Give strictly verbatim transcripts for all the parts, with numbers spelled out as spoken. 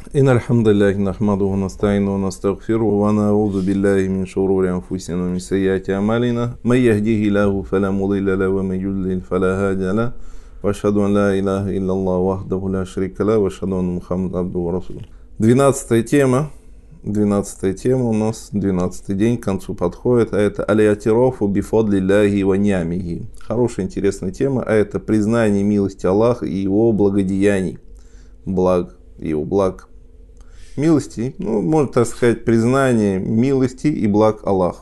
إن الحمد لله نحمده ونستعينه ونستغفره ونعوذ بالله من شرور أنفسنا ومن سيئات أعمالنا من يهديه الله فلا مضل له ومن يضلل فلا هادي له وأشهد أن لا إله إلا الله وحده لا شريك له وأشهد أن محمدا عبده ورسوله. Двенадцатая тема. Двенадцатая тема у нас, двенадцатый день к концу подходит, а это алиатирофу бифодлилляхи ва ниамихи. Хорошая, интересная тема, а это признание милости Аллаха и его благодеяний, благ, его благ. Милости, ну, можно так сказать, признание милости и благ Аллаха.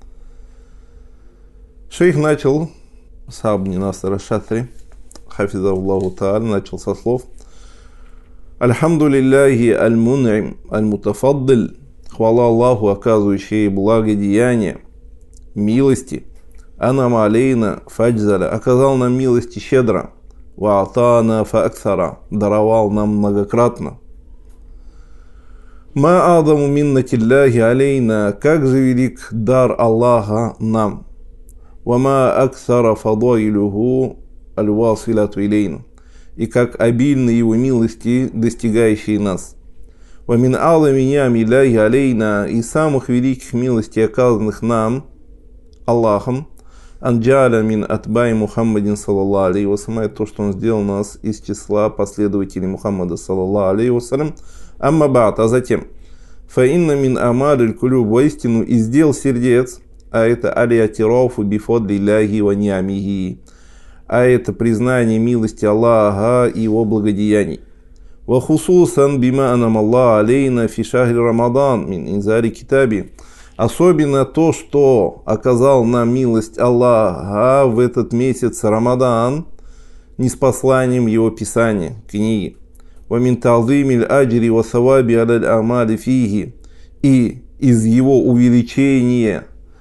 Шейх начал, Сабни Наср Шатри, хафизаллаху та'аля, начал со слов: Альхамду лилляхи аль-мун'им аль-мутафаддил, хвала Аллаху, оказывающий благодеяние, милости, анам алейна фаджзаля, оказал нам милости щедро, ва атана фааксара, даровал нам многократно. Ма адаму миннатилляхи алейна, как же велик дар Аллаха нам. Ва ма аксара фадаилюху аль-василату илейна, и как обильны его милости, достигающие нас. Ва мин алами ниамилляхи алейна, и самых великих милостей, оказанных нам, Аллахом, анджаля мин атбай Мухаммадин саллаллаху алейхи вассалям, то, что он сделал нас из числа последователей Мухаммада саллаллаху алейхи вассалям. Амма ба'д, а затем, фа инна мин амалиль кулюб, воистину из дел сердец, а это алиатирофу бифодлилляхи ва ниамихи, а это признание милости Аллаха и его благодеяний. Ва хусусан бима анам Аллах алейна фи шахри Рамадан мин инзари китаби, особенно то, что оказал нам милость Аллаха в этот месяц Рамадан, ниспосланием его писания, книги. وَمِنْ تَعْظِيمِ الْأَجْرِ وَثَوَابِ عَلَى الْأَعْمَالِ فِيهِ, и из его увеличения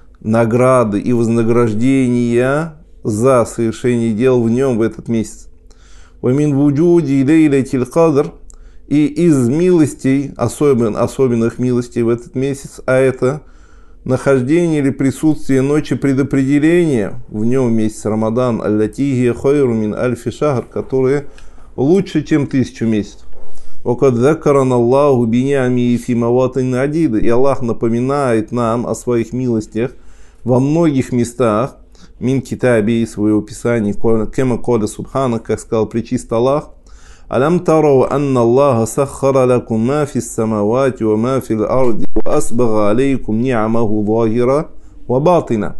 награды и вознаграждения за совершение дел в нем в этот месяц. وَمِنْ وُجُودِ لَيْلَةِ الْقَدْرِ, и из милостей, особен, особенных милостей в этот месяц, а это нахождение или присутствие ночи предопределения в нем месяц Рамадан, аллатихи хойру мин альфи шахр, которые лучше, чем тысячу месяцев. Окад закаран Аллаху бинями фи маватин адида, и Аллах напоминает нам о своих милостях во многих местах, мин китаби, своего писания, кема кода субхана, как сказал пречист Аллах: алям тарау анна Аллаха саххара лакум ма фис самавати ва ма фил арди ва асбага алейкум ни'амаху захира ва батина.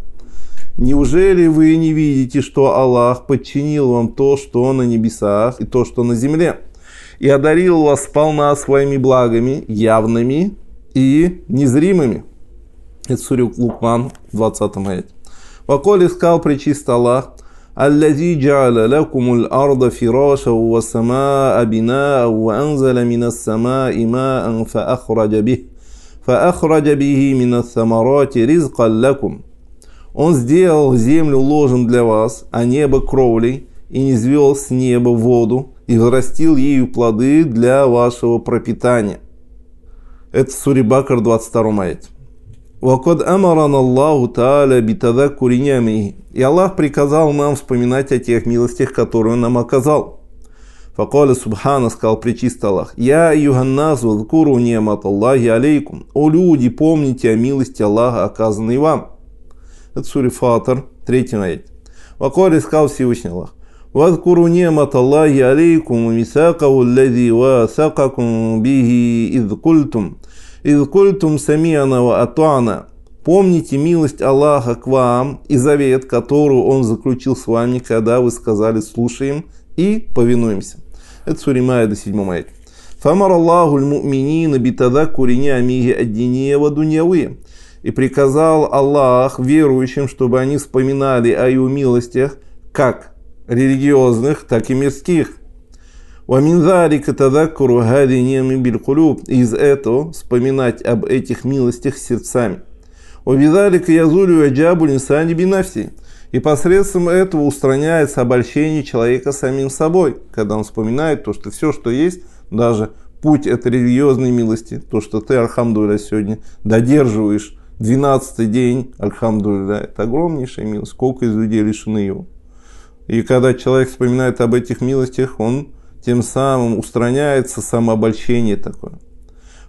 Неужели вы не видите, что Аллах подчинил вам то, что на небесах, и то, что на земле, и одарил вас сполна своими благами, явными и незримыми? Это сура Лукман, двадцатом аяте. Ваколи сказал пречист Аллах: «Аллази джа'аля лакумул арда фираша ва самаа бинаа ва анзаля минас самааи маан фа ахраджа бих, фа ахраджа бихи минас самарати ризкан лакум». Он сделал землю ложем для вас, а небо кровлей, и низвел с неба воду, и взрастил ею плоды для вашего пропитания. Это сура Бакар, двадцать втором аяте. «Вакад амаран Аллаху та'аля битадаккури ниамихи», и Аллах приказал нам вспоминать о тех милостях, которые Он нам оказал. Факаля субхана, сказал пречист Аллах: «Я юханнас вазкуру ниамат Аллахи алейкум». О люди, помните о милости Аллаха, оказанной вам. Это сура Фатр, третий аяте. Вакаля сказал Всевышний Аллах: «Вазкуру ниамат Аллахи алейкум мисакаху аллази васакакум бихи из культум, из культум самиана ва атуана». Помните милость Аллаха к вам и завет, который Он заключил с вами, когда вы сказали: слушаем и повинуемся. Это сура Маида, седьмой аяте. Фамар Аллаху аль-му'минина битадаккури ниамихи ад-динья ва дуньявия. И приказал Аллах верующим, чтобы они вспоминали о его милостях, как религиозных, так и мирских. Из этого вспоминать об этих милостях сердцами. И посредством этого устраняется обольщение человека самим собой, когда он вспоминает то, что все, что есть, даже путь этой религиозной милости, то, что ты, альхамдулилля, сегодня додерживаешь двенадцатый день, альхамдулилля, это огромнейшая милость, сколько из людей лишены его. И когда человек вспоминает об этих милостях, он тем самым устраняется самообольщение такое.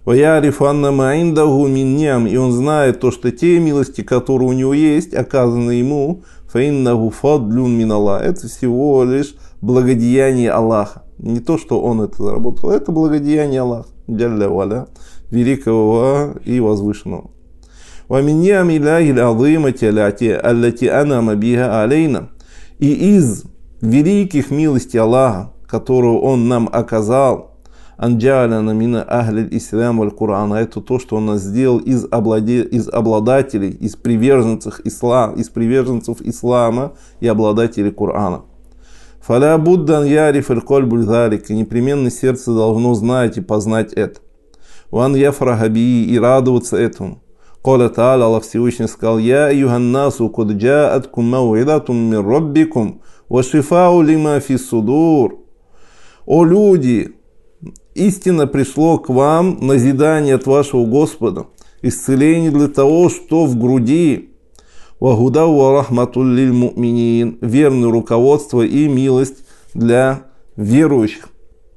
وَيَعْرِفُ أَنَّ مَا عِنْدَهُ مِنْ نِعَمٍ, и он знает то, что те милости, которые у него есть, оказаны ему, فَإِنَّهُ فَضْلٌ مِنَ اللَّهِ, это всего лишь благодеяние Аллаха. Не то, что он это заработал, это благодеяние Аллаха, Джалля валя, великого и возвышенного. وَمِنْ نِعَمِ اللَّهِ الْعَظِيمَةِ الَّتِي أَنْعَمَ بِهَا عَلَيْنَا, и из великих милостей Аллаха, которую он нам оказал, анджаляна мина ахлиль ислам валь Кур'ана, это то, что он нас сделал из, обладе, из обладателей, из приверженцев, ислам, из приверженцев ислама и обладателей Кур'ана. Фаля буддан яриф аль кольбуль залик, и непременно сердце должно знать и познать это. Ван яфрахаби, и радоваться этому. Коля та'аля, Аллах Всевышний сказал: Я юханнасу куд джа'аткум мауидатум мир роббикум ва шифау лима фи судур. О люди, истинно пришло к вам назидание от вашего Господа, исцеление для того, что в груди, вагуда ва рахматуль лиль му'минин, верное руководство и милость для верующих.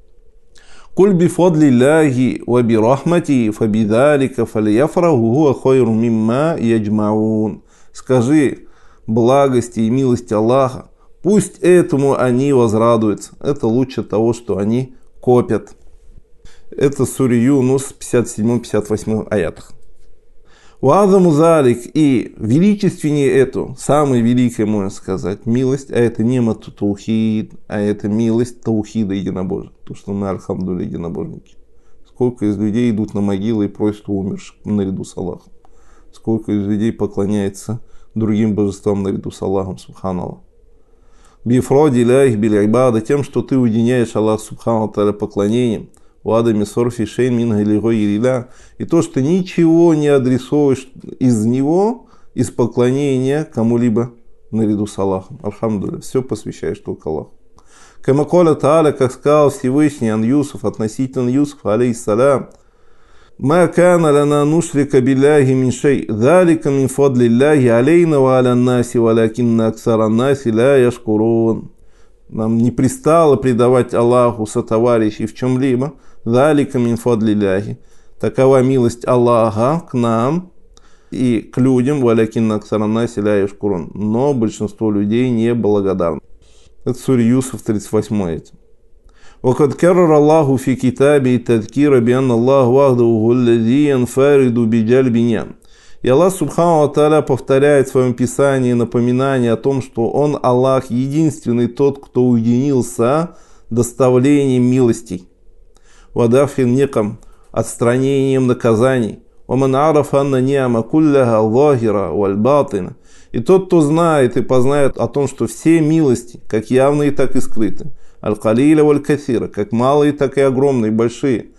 Куль бифадли ляхи ва бирахмати фабидалика фалияфраху хуа хойру мимма яджмаун. Скажи, благости и милости Аллаха, пусть этому они возрадуются. Это лучше того, что они копят. Это сура Юнус, пятьдесят семь пятьдесят восемь аятах. Вазаму залик, и величественнее эту, самая великая, можно сказать, милость, а это не таухид, а это милость таухида единобожия. То, что мы, альхамдулилля, единобожники. Сколько из людей идут на могилы и просят умерших наряду с Аллахом. Сколько из людей поклоняется другим божествам наряду с Аллахом, субханаллах. Бифроди ляхи биль-айбада, тем, что ты уединяешь Аллах, субханаллах, поклонением. Вадами сорфи шейн минга лиго ириля. И то, что ничего не адресуешь из него, из поклонения кому-либо наряду с Аллахом. Альхамдулилля, все посвящаешь только Аллаху. Камаколя Тааля, как сказал Всевышний ан Юсуф, относительно Юсуфа, алейхиссалям: Ма кана лана нушрика билляхи мин шей, залика мин фадлилляхи алейна ва аля наси, валякинна аксара наси ля яшкурун. Нам не пристало предавать Аллаху сотоварищей в чем-либо. Залика мин фадлилляхи. Такова милость Аллаха к нам и к людям. Валякинна аксара наси ля яшкурун. Но большинство людей не благодарны. Это сура Юсуф, тридцать восемь аят. وقد كرر الله في كتابه التذكير بأن الله وحده هو الذي ينفرد بجلب نعم. И Аллах Субхану ва Тааля повторяет в своем писании напоминание о том, что Он, Аллах, единственный тот, кто уединился доставлением милостей. Вадафин никам, отстранением наказаний. Ваман араф анна ниама кулляха лахира валь батина. И тот, кто знает и познает о том, что все милости, как явные, так и скрытые, аль-калиля валь-кафира, как малые, так и огромные, большие.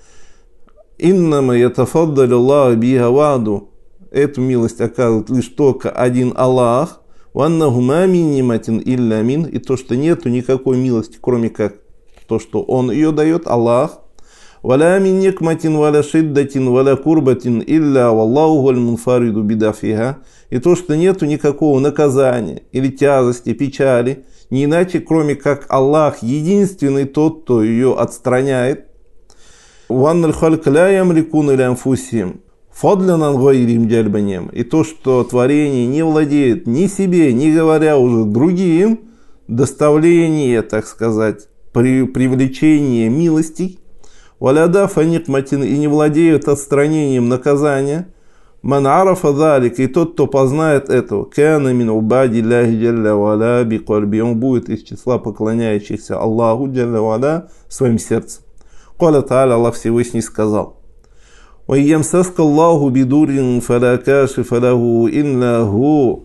Иннама ятафаддалю Аллаху биха ваду. Эту милость оказывает лишь только один Аллах. Ваннаху ма мин ниматин илля мин. И то, что нету никакой милости, кроме как то, что Он ее дает, Аллах. Валя мин никматин валя шиддатин валя курбатин илля валлаху валь мунфариду бидафиха. И то, что нету никакого наказания или тяжести, печали, не иначе, кроме как Аллах, единственный тот, кто ее отстраняет. Ванналь халька ля ямликун иля анфусихим фадлян гайрим джальбанем. И то, что творение не владеет ни себе, не говоря уже другим, доставление, так сказать, при привлечение милостей. Валяда фаникматин, и не владеют отстранением наказания. Ман арафа залик, и тот, кто познает этого, кана мин убади ляхи джалля валя бикольби, он будет из числа поклоняющихся Аллаху джалля валя своим сердцем. Коля Тааля, Аллах Всевышний сказал: «Вайямсаска Аллаху бидурин фаля кашифа лаху инна ху».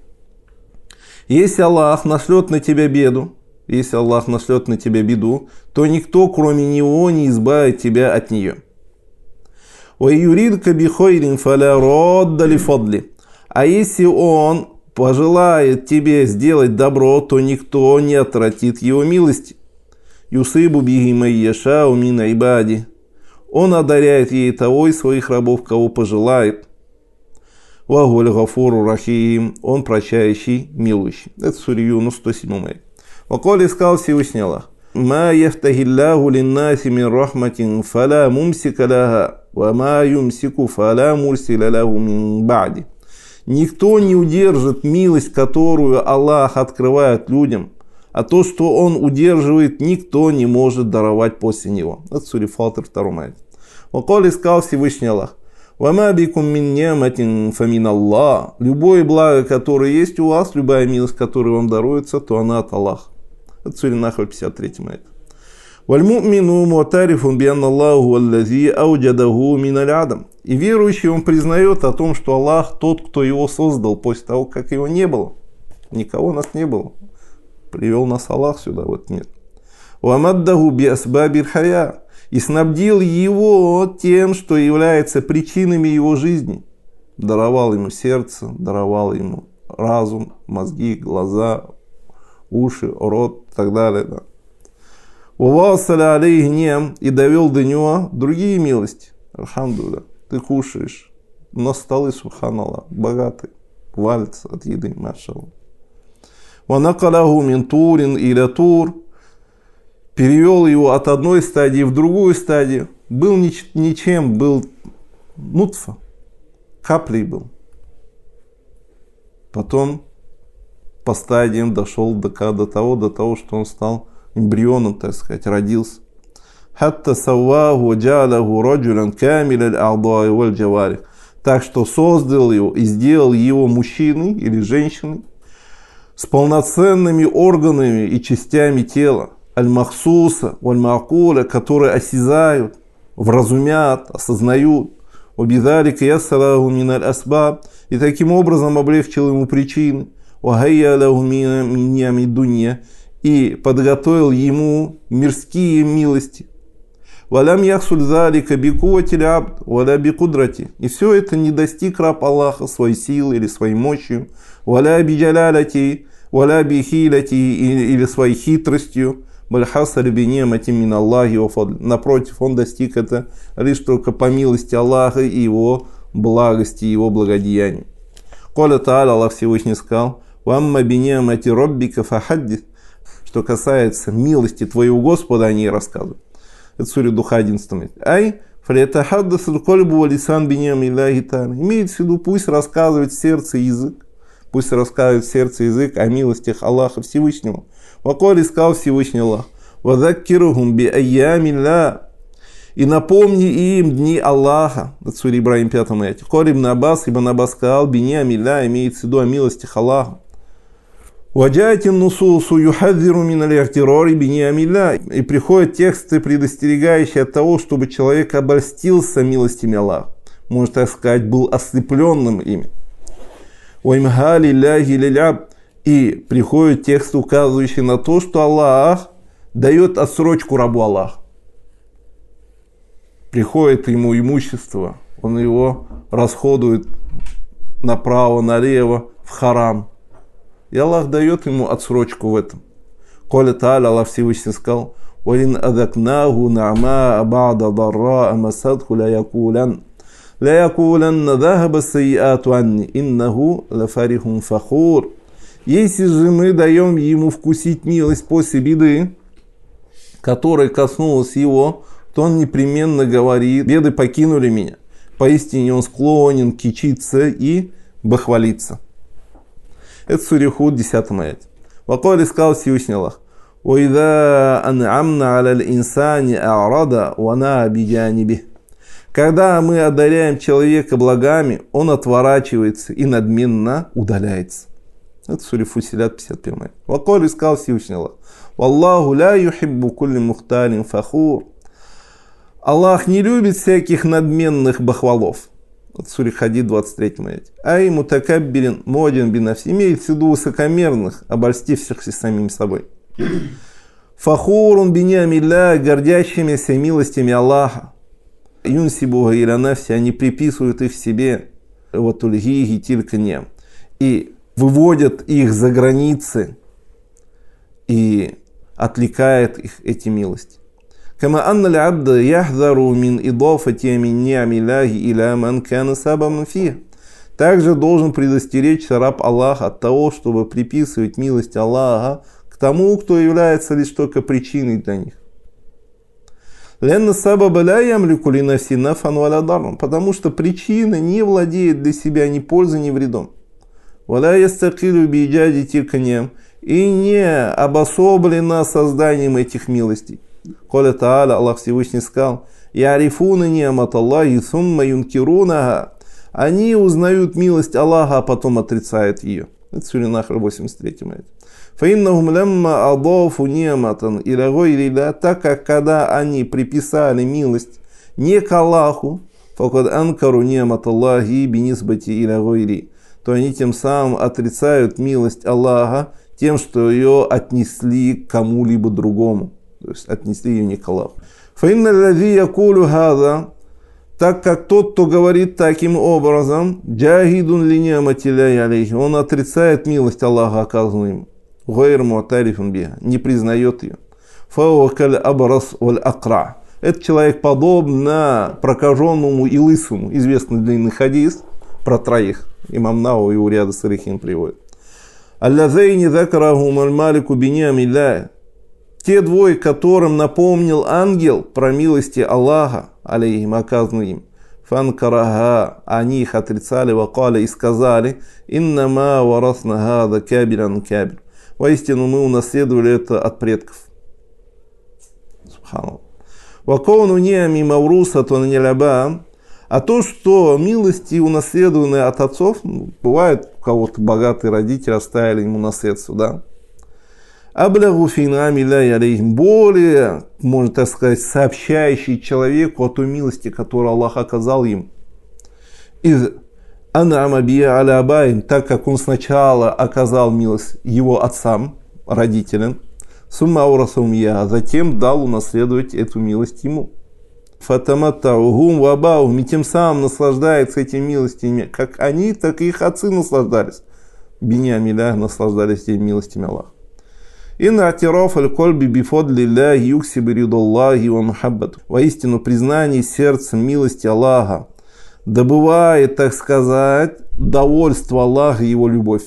Если Аллах нашлет на тебя беду, если Аллах нашлет на тебя беду, то никто, кроме Него, не избавит тебя от нее. А если Он пожелает тебе сделать добро, то никто не отвратит Его милости. Юсыбу биги майяша умина ибади. Он одаряет ей того из своих рабов, кого пожелает. Вагуль гафуру рахим. Он прощающий, милующий. Это сура Юнус, сто седьмой. Ваколи сказал Всевышний Аллах: ма яфтахиллаху линнаси мин рахматин фаля мумсика лаха, ва ма юмсику фаля мурсиля лаху мин ба'ди. Никто не удержит милость, которую Аллах открывает людям, а то, что Он удерживает, никто не может даровать после Него. Это сура Фатир, второй аят. Вакали, сказал Всевышний Аллах: «Вама бикум мин ни'матин фамин Аллах». Любое благо, которое есть у вас, любая милость, которая вам даруется, то она от Аллаха. Это сура Нахль, пятьдесят третий аят. «Вальму'мину му'тарифун бианна Аллаху аллази ауджадаху мин аль-адам». И верующий, он признает о том, что Аллах тот, кто его создал после того, как его не было. Никого нас не было. Привел нас Аллах сюда, в этот мир. «Вамаддаху би асбабир хая». И снабдил его тем, что является причинами его жизни. Даровал ему сердце, даровал ему разум, мозги, глаза, уши, рот и так далее. Да. «Увасаля алейхи нем», и довел до него другие милости. Алхамдулилля, ты кушаешь, но столы, субханаллах, богатые, валятся от еды, машаллах. «Ванакалаху мин турин иля тур», перевел его от одной стадии в другую стадию. Был нич- ничем, был нутфа, каплей был. Потом по стадиям дошел до, до того, до того, что он стал эмбрионом, так сказать, родился. «Хатта савваху джалаху раджулян камиля аль-а'дай валь-джаварих». Так что создал его и сделал его мужчиной или женщиной с полноценными органами и частями тела. Аль-Махсуса, Валь-Макуля, которые осязают, вразумят, осознают. Обидалика яссараху миналь асбаб, и таким образом облегчил ему причины. Вахайя лаху мин ни'ами дунья, и подготовил ему мирские милости. Валям яхсуль залика бикувати лябд, валя бикудрати. И все это не достиг раб Аллаха своей силой или своей мощью. Валя биджаляляти, валя бихиляти, или своей хитростью. Напротив, он достиг это лишь только по милости Аллаха и его благости, его благодеяния. Коля Та'аля, Аллах Всевышний сказал: «Вамма бини'мати роббика фахаддис». Что касается милости твоего Господа, они рассказывают. Это сура Духа, одиннадцатый. Ай, фалятахаддасу кольбу валисан бини'миллахи та'аля. Имеется в виду, пусть рассказывает сердце и язык, пусть рассказывает сердце и язык о милостях Аллаха Всевышнего. Ваколи, сказал Всевышний Аллах: «Вадаккирухум би айямилля». И напомни им дни Аллаха. Это сура Ибрахим, пятый аят. Коли ибн Аббас, ибн Аббас сказал: «Бини'милля», имеется в виду о милостях Аллаха. «Ваджатин нусусу юхадзиру мин аль-ихтирори бини'милля». И приходят тексты, предостерегающие от того, чтобы человек обольстился милостями Аллаха. Можно так сказать, был ослепленным ими. «Ваймхали ляхи лиляб». И приходит текст, указывающий на то, что Аллах дает отсрочку рабу Аллаха. Приходит ему имущество, он его расходует направо, налево, в харам. И Аллах дает ему отсрочку в этом. Коля Та'аля, Аллах Всевышний сказал: «Валин адакнаху на'ма ба'да дарра амасадху ля якулян». «Ля якулян дахаба сайяту анни, иннаху лафарихун фахур». Если же мы даем ему вкусить милость после беды, которая коснулась его, то он непременно говорит: «Беды покинули меня». Поистине он склонен кичиться и бахвалиться. Это сура Худ, десятый аят. Вакали, сказал Всевышний Аллах: «Уида ан'амна аля инсани а'рада вана биджаниби». Когда мы одаряем человека благами, он отворачивается и надменно удаляется. Это сура Фусилят, пятьдесят первый аят. Вакали, сказал Всевышний Аллах: «Валлаху ля юхиббу кулли мухталин фахур». Аллах не любит всяких надменных бахвалов. Это сура Хадид, двадцать третий аят. Ай мутакаббирин модин бинафси, имеет в виду высокомерных, обольстившихся самим собой. Фахурун бини'милля, гордящимися милостями Аллаха. Юнсибуга иля нафси, они приписывают их себе. Вот ульгиги тилька не. И выводят их за границы и отвлекает их эти милости. Кама анна л'абда яхзару мин идафати мин ни'амиллахи иля ман кана сабабан фих. Также должен предостеречься раб Аллаха от того, чтобы приписывать милость Аллаха к тому, кто является лишь только причиной для них. Потому что причина не владеет для себя ни пользой, ни вредом. И не обособлена созданием этих милостей. Коля Та'аля, Аллах Всевышний сказал: «Ярифуна ни'мат Аллахи сумма юнкирунага». Они узнают милость Аллаха, а потом отрицают ее. Это Сура Нахл, восемьдесят третий аят. «Фаиннахум лямма адафу ни'матан иля гайри ля», так как когда они приписали милость не к Аллаху, факад анкару ни'мат Аллахи бинисбати иля гайри, то они тем самым отрицают милость Аллаха тем, что ее отнесли к кому-либо другому. То есть отнесли ее не к Аллаху. «Фаинна ладзи якулю хаза», так как тот, кто говорит таким образом, «джахидун ли ни'мати ляхи алейхи», он отрицает милость Аллаха, оказанную ему, «гайр му'тарифун биха», не признает ее. «Фауа каль абрас валь акра». Этот человек подобно прокаженному и лысому, известный длинный хадис про троих. Имам Науи у Рияда Салихин приводит. «Аллазайни закарахум аль-малику биниамилля». Те двое, которым напомнил ангел про милости Аллаха, алейхим, оказанные им. Фанкарага, они их отрицали, вакали и сказали: «Иннама варасна хада кабиран кабир». Воистину мы унаследовали это от предков. Субханаллах. Вакону ниами маврусатун нилаба. А то, что милости унаследованы от отцов, бывает, у кого-то богатые родители оставили ему наследство, да. Аблягу финами ля алейхим, более, можно так сказать, сообщающий человеку о той милости, которую Аллах оказал им. Из ан'ама биха аля абаим, так как он сначала оказал милость его отцам, родителям, сумма аурасахум ия, затем дал унаследовать эту милость ему. Фатаматтаухум вабаухум, и тем самым наслаждается этими милостями, как они, так и их отцы наслаждались. Биниамиля наслаждались этими милостями Аллаха. Инна атираф аль-кольби бифодлилля юксиби ридаллахи ва мухаббату. Воистину, признание сердцем милости Аллаха добывает, так сказать, довольство Аллаха и его любовь.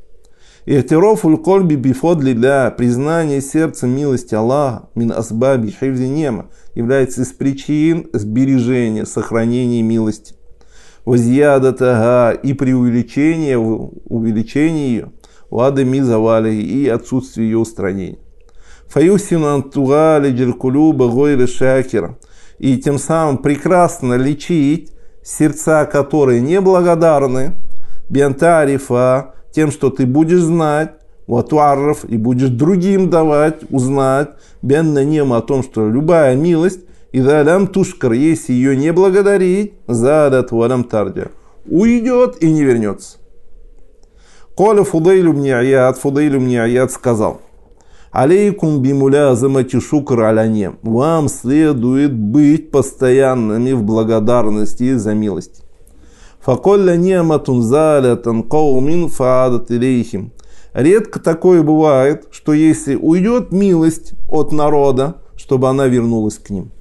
Атираф аль-кольби бифодлилля, признание сердцем милости Аллаха, мин асбаби хифзи нема, является из причин сбережения, сохранения милости. Возъядатага, и при увеличении, увеличении ее, ладами завали и отсутствие ее устранения. Фаюсину антугали джалькулюба гойры шакира, и тем самым прекрасно лечить сердца, которые неблагодарны, бентарифа, тем, что ты будешь знать, ватуарров, и будешь другим давать, узнать, бенна нема, о том, что любая милость, и залям тушкар, если ее не благодарить, задат валям тардя, уйдет и не вернется. Коля Фудейлю бни Аяд, Фудейлю бни Аяд сказал: «Алейкум бимуля замати шукр аляне». Вам следует быть постоянными в благодарности за милость. Факолля ниаматун залятан каумин фаадат илейхим. Редко такое бывает, что если уйдет милость от народа, чтобы она вернулась к ним.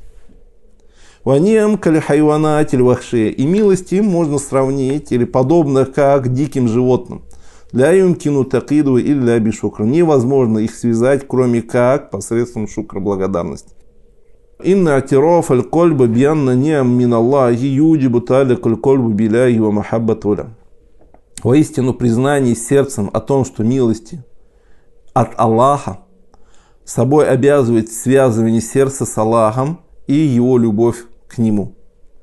Ваниам калихайванатель вахше. И милость им можно сравнить или подобно как диким животным. Для юмкину такиду или для бишукра. Невозможно их связать, кроме как посредством шукра, благодарности. Инна атираф аль-кольба бьянна ниам мин Аллахи юджибу талик аль-кольбу биляхи ва махаббатуля. Воистину, признание сердцем о том, что милости от Аллаха собой обязывает связывание сердца с Аллахом и его любовь к нему.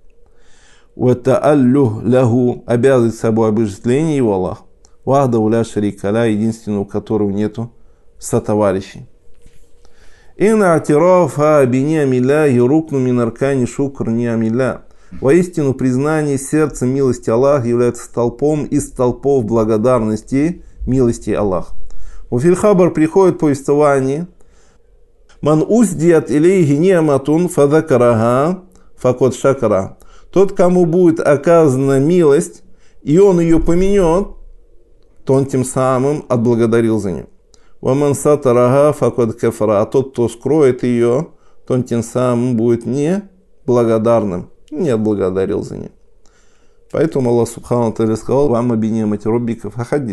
Ватааллю лягу, обязывает собой обожествление его Аллаха. Вахда уля шарика ля, единственного, у которого нету сотоварищей. Инна атирафа биниамилля юрукну минаркани шукр ниамилля. Воистину, признание сердца милости Аллаха является столпом из столпов благодарности милости Аллаха. У Фильхабар приходит повествование: «Ман уздият илейхи ниаматун фадакарага факот шакара». Тот, кому будет оказана милость, и он ее поменет, то он тем самым отблагодарил за нее. «Ваман сатарага факот кафара». А тот, кто скроет ее, то он тем самым будет не благодарным, не отблагодарил за нее. Поэтому Аллах Субхану Тааля сказал: «Вам обинемать роббиков ахадис».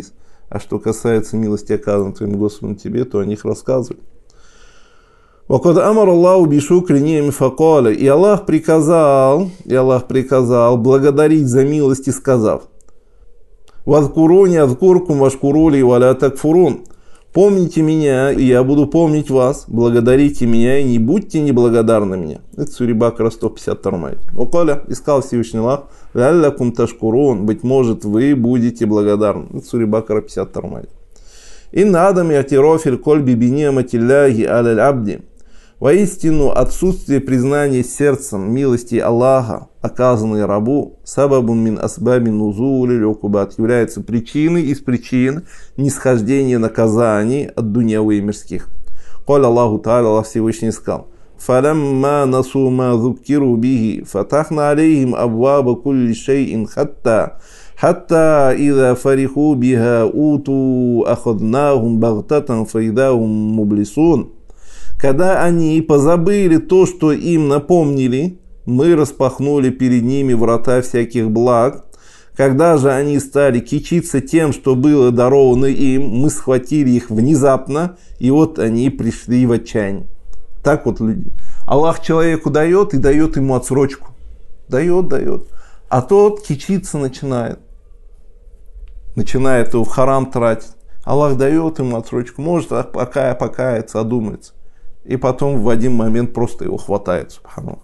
А что касается милости, оказанной твоим Господом тебе, то о них рассказывай. وَقَدْ أَمَرَ اللَّهُ بِشُكْرِ نِعَمِ فَقَالَ. И Аллах приказал, и Аллах приказал благодарить за милости, сказав: «Вазкуруни азкуркум вашкурули валя такфурун». Помните меня, и я буду помнить вас, благодарите меня и не будьте неблагодарны мне. Это Сура Бакара сто пятьдесят два. Околя, искал Всевышний Аллах, ляллякум ташкурун, быть может вы будете благодарны. Это Сура Бакара пятьдесят два. Инна адам ятирофиль коль бибинематилляхи аляль абди. Воистину, отсутствие признания сердцем милости Аллаха, оказанной рабу, сабабун мин асбаби нузули лёкубат, является причиной из причин нисхождения наказаний от дуньявы и мирских. Коль Аллаху Та'аля, Аллах Всевышний сказал: «Фалямма насу ма зуккиру бихи, фатахна алейхим абваба кулли шейин хатта, хатта ида фариху биха уту ахаднахум багтатан фаидахум мублисун». Когда они позабыли то, что им напомнили, мы распахнули перед ними врата всяких благ. Когда же они стали кичиться тем, что было даровано им, мы схватили их внезапно, и вот они пришли в отчаяние. Так вот люди. Аллах человеку дает и дает ему отсрочку. Дает, дает. А тот кичиться начинает. Начинает его в харам тратить. Аллах дает ему отсрочку. Может, пока покаяться, одумается. И потом в один момент просто его хватает. Субханаллах.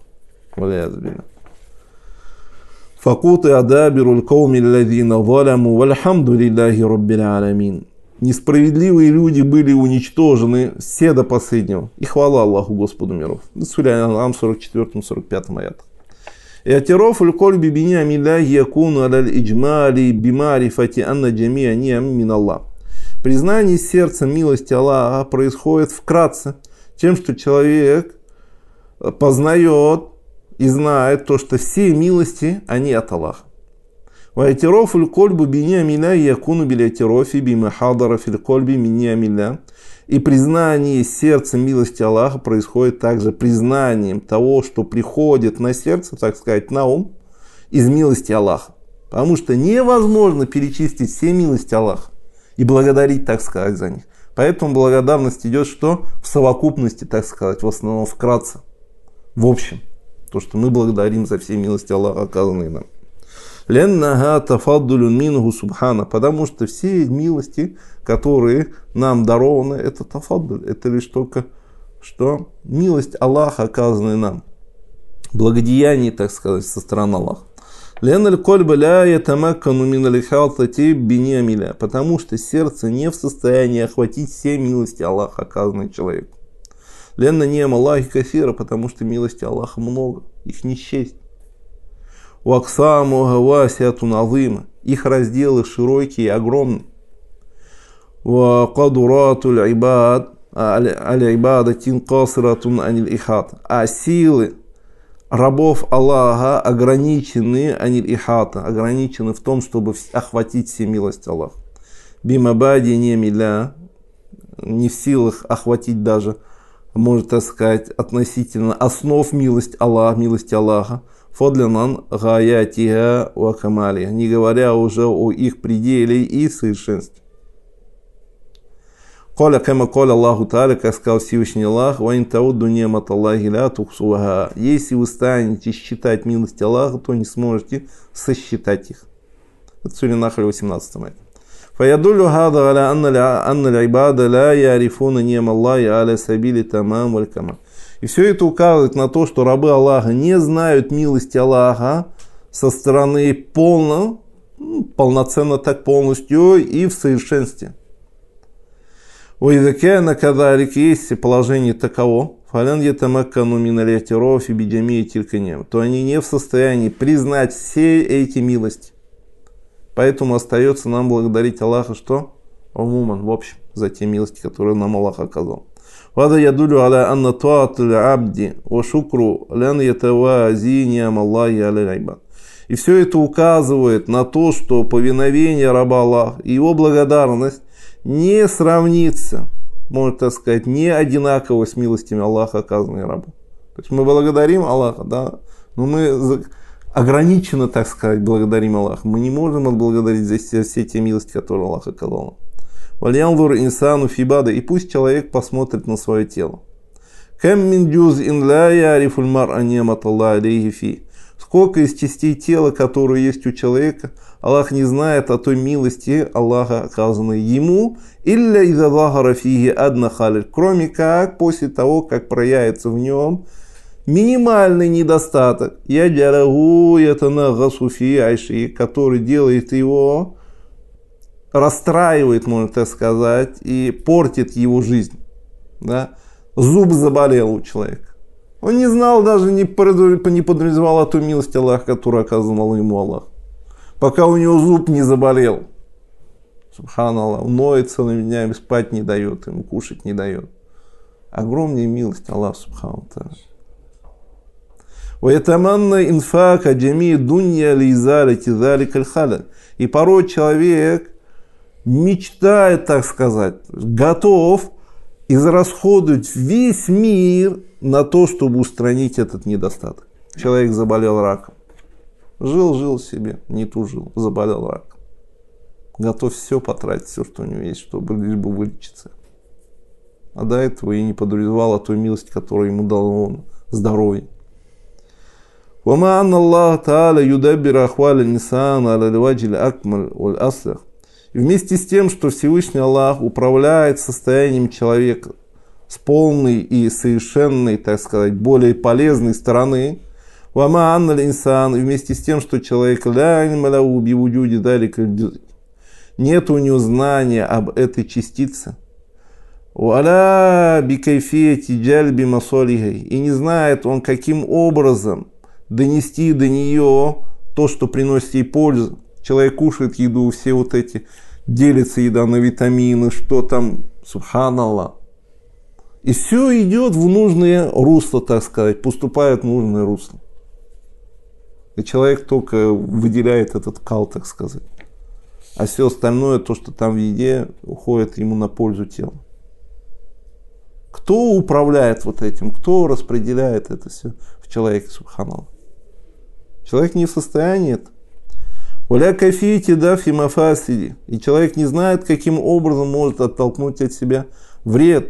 Факуты адабируль кауми лладина валяму вальхамду лилляхи раббил аламин. Несправедливые люди были уничтожены все до последнего. И хвала Аллаху Господу миров. Сура Ан'ам сорок четыре сорок пять аят. Иатирофуль кольби биниамилляхи якуну аляль иджмали бимарифати анна джамиа ниам мин Аллах. Признание сердцем милости Аллаха происходит вкратце тем, что человек познает и знает то, что все милости, они от Аллаха. Вайтирофуль кольбу биниамилля якуну билятирофи бимахадара фил кольби миниамилля. И признание сердцем милости Аллаха происходит также признанием того, что приходит на сердце, так сказать, на ум, из милости Аллаха. Потому что невозможно перечислить все милости Аллаха и благодарить, так сказать, за них. Поэтому благодарность идет что? В совокупности, так сказать, в основном вкратце. В общем, то, что мы благодарим за все милости Аллаха, оказанные нам. Леннага тафаддулю мингу субхана, потому что все милости, которые нам дарованы, это тафаддуль, это лишь только что милость Аллаха, оказанная нам. Благодеяние, так сказать, со стороны Аллаха. Леналь кольба ля ятамаккану миналь халтати биниамиля, потому что сердце не в состоянии охватить все милости Аллаха, оказанные человеку. Ленна ниам Аллахи кафира, потому что милости Аллаха много, их не счесть. Ваксаму гавасиатун азима, их разделы широкие и огромные. Вакадуратуль айбад аль-айбадатин касиратун аниль ихат, а силы рабов Аллаха ограничены, аниль ихата, ограничены в том, чтобы охватить все милости Аллаха. Бимабади не миля, не в силах охватить даже, можно так сказать, относительно основ милости Аллаха, милости Аллаха. Фодлянан гаятиха ва камали, не говоря уже о их пределе и совершенстве. Коля кама коля Аллаху Та'аля, как сказал Всевышний Аллах, ва ин таудду ни'мат Аллахи ля тухсуха. Если вы станете считать милости Аллаха, то не сможете сосчитать их. Это Сура Нахль восемнадцатый аят. Фаядуллю хада аля анна аль-айбада ля ярифуна ни'ма Аллахи аля сабили тамам валь камал. И все это указывает на то, что рабы Аллаха не знают милости Аллаха со стороны полно, полноценно так полностью и в совершенстве. Уидакяна кадалик, есть положение таково, фалян ятамаккану миналятирофи биджамии тильканем, то они не в состоянии признать все эти милости. Поэтому остается нам благодарить Аллаха, что? Умуман, в общем, за те милости, которые нам Аллах оказал. Вада ядулю аля анна туатуль абди ва шукру лян ятавази ниам Аллахи аля айбад. И все это указывает на то, что повиновение раба Аллаха и его благодарность не сравнится, можно так сказать, не одинаково с милостями Аллаха, оказанные рабу. То есть мы благодарим Аллаха, да, но мы ограниченно, так сказать, благодарим Аллаха. Мы не можем отблагодарить за все, все те милости, которые Аллах оказал нам. Вальянзур инсану фибада. И пусть человек посмотрит на свое тело. Кам мин джуз'ин ла ярифуль мар'а ни'маталлахи алейхи фи. Сколько из частей тела, которые есть у человека, Аллах не знает о той милости Аллаха, оказанной ему, илля иза захара фиги адна халиль, кроме как после того, как проявится в нем минимальный недостаток, яджарагу ятанагасу фи айши, который делает его, расстраивает, можно так сказать, и портит его жизнь. Да? Зуб заболел у человека. Он не знал, даже не подразумевал о той милости Аллаха, которую оказывал ему Аллах. Пока у него зуб не заболел. Субханаллах. Он ноет целыми днями, спать не дает, ему кушать не дает. Огромная милость Аллаха, субханаллах. وَيَتَمَنَّ إِنْفَاقَ جَمِيعِ دُنْيَا لِإِزَالَةِ ذَلِكَ الْخَلَلِ. И порой человек мечтает, так сказать, готов израсходовать весь мир на то, чтобы устранить этот недостаток. Человек заболел раком. Жил-жил себе, не тужил, заболел раком. Готов все потратить, все, что у него есть, чтобы лишь бы вылечиться. А до этого и не подозревал о той милости, которую ему дало здоровье. وما أن الله تعالى يدبر أحوال الإنسان على الوجه الأكمل والأصلح. И вместе с тем, что Всевышний Аллах управляет состоянием человека с полной и совершенной, так сказать, более полезной стороны, وما أن الإنسان, и вместе с тем, что человек لا علم له بوجود ذلك الجزء, нет у него знания об этой частице, ولا بكيفية جلب مصالحه, и не знает он, каким образом донести до нее то, что приносит ей пользу. Человек кушает еду, все вот эти, делится еда на витамины, что там, субханаллах. И все идет в нужное русло, так сказать, поступает в нужное русло. И человек только выделяет этот кал, так сказать. А все остальное, то, что там в еде, уходит ему на пользу тела. Кто управляет вот этим? Кто распределяет это все в человеке, субханаллах? Человек не в состоянии это. Валя кафити дафи мафасиди. И человек не знает, каким образом может оттолкнуть от себя вред.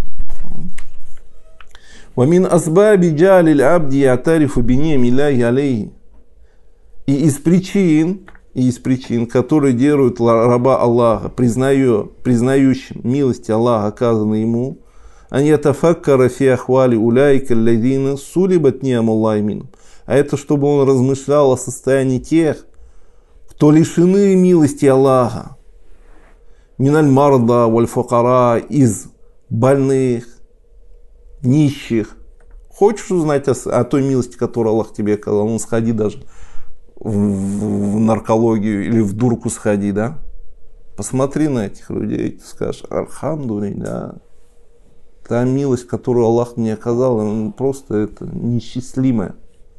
Вамин асбаби джалиль абди ятарифу бине милляхи алейхи. И из причин, и из причин, которые делают раба Аллаха, признает, признающим милости Аллаха, оказанной ему, они тафаккара фи ахвали уляйка аллазина сулибат ни'амаллахи минхум. А это чтобы он размышлял о состоянии тех, кто лишены милости Аллаха. Миналь марда валь фукара, из больных, нищих. Хочешь узнать о, о той милости, которую Аллах тебе оказал? Ну, сходи даже в, в наркологию или в дурку сходи, да? Посмотри на этих людей, ты скажешь: Альхамдулилля. Та милость, которую Аллах мне оказал, она просто это неисчислимая.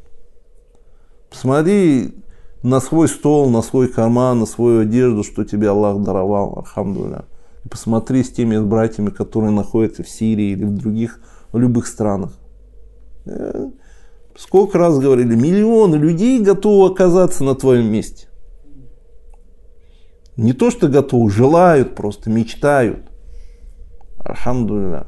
Посмотри на свой стол, на свой карман, на свою одежду, что тебе Аллах даровал, альхамдулилля. И посмотри с теми братьями, которые находятся в Сирии или в других, в любых странах. Сколько раз говорили, миллионы людей готовы оказаться на твоем месте. Не то, что готовы, желают просто, мечтают. Альхамдулилля.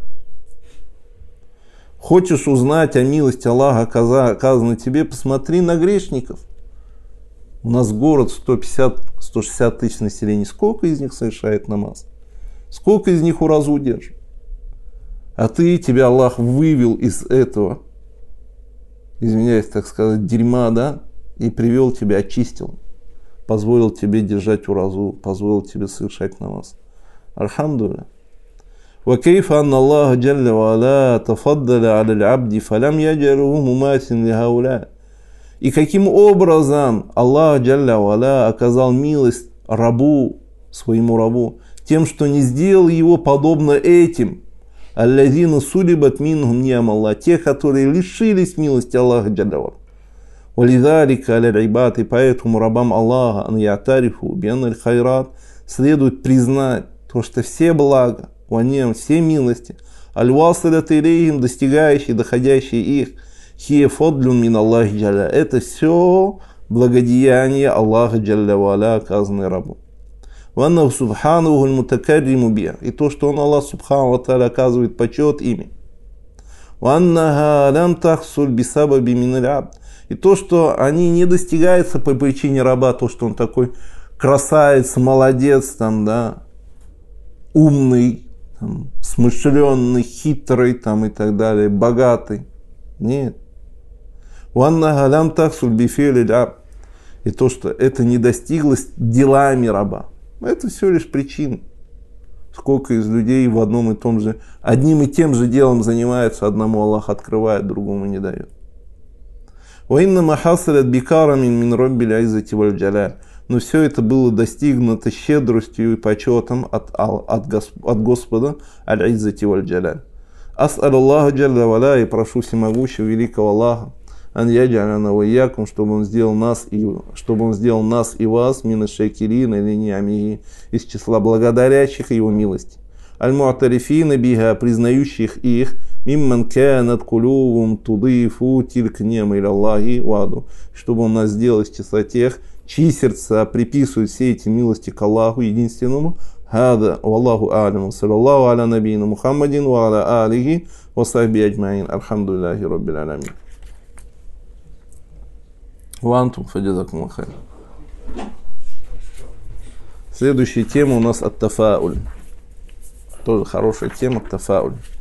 Хочешь узнать о милости Аллаха, оказанной тебе, посмотри на грешников. У нас город сто пятьдесят - сто шестьдесят тысяч населения. Сколько из них совершает намаз? Сколько из них уразу держит? А ты, тебя Аллах вывел из этого, извиняюсь, так сказать, дерьма, да, и привел тебя, очистил. Позволил тебе держать уразу, позволил тебе совершать намаз. Альхамдулилля. وكيف أن الله جل وعلا تفضل على العبد فلم يجعله مماثلا لهؤلاء. И каким образом Аллах Джалля ва'аля оказал милость рабу, своему рабу, тем, что не сделал его подобно этим. Аллазина сулибат минхум ни'амаллах, те, которые лишились милости Аллаха Джалля ва'аля. Валидалика аля-ибад, и поэтому рабам Аллаха ан ятарифу биан хайрат, следует признать то, что все блага, ванем, все милости, аль-василат илейхим, достигающие, доходящие их, хие фадлюн мин Аллахи джалля, это все благодеяние Аллаха джалля ва'аля, оказанное рабу. Ванна субхану мутакарриму биа. И то, что он, Аллах субхану ва тааля, оказывает почет ими. Ваннаха лям тахсуль бисабаби миналь абд. И то, что они не достигаются по причине раба, то, что он такой красавец, молодец, там, да, умный, там, смышленный, хитрый, там, и так далее, богатый. Нет. Ваннаха лям тахсуль бифиль абд. И то, что это не достиглось делами раба. Это всего лишь причина. Сколько из людей в одном и том же, одним и тем же делом занимаются, одному Аллах открывает, другому не дает. Но все это было достигнуто щедростью и почетом от, от, от Господа аль-Иззати валь-Джаляль. Ас'алю Аллаха джалля валя, и прошу всемогущего великого Аллаха, ан яджаляна ва иякум, чтобы он сделал нас и чтобы он сделал нас и вас мина шакирина или ниамихи, из числа благодарящих его милости. Аль-му'тарифина биха, признающих их, мимман канат кулубум тудифу тильк нема иля Аллахи ваду, чтобы он нас сделал из числа тех, чьи сердца приписывают все эти милости к Аллаху единственному. Хада валлаху а'лям, саллаллаху аля набийна Мухаммадин ва аля алихи ва сахби аджмаин. Альхамдулиллахи раббил аламин. Вантум фаджазакум хайр. Следующая тема у нас ат-тафауль. Тоже хорошая тема, тафауль.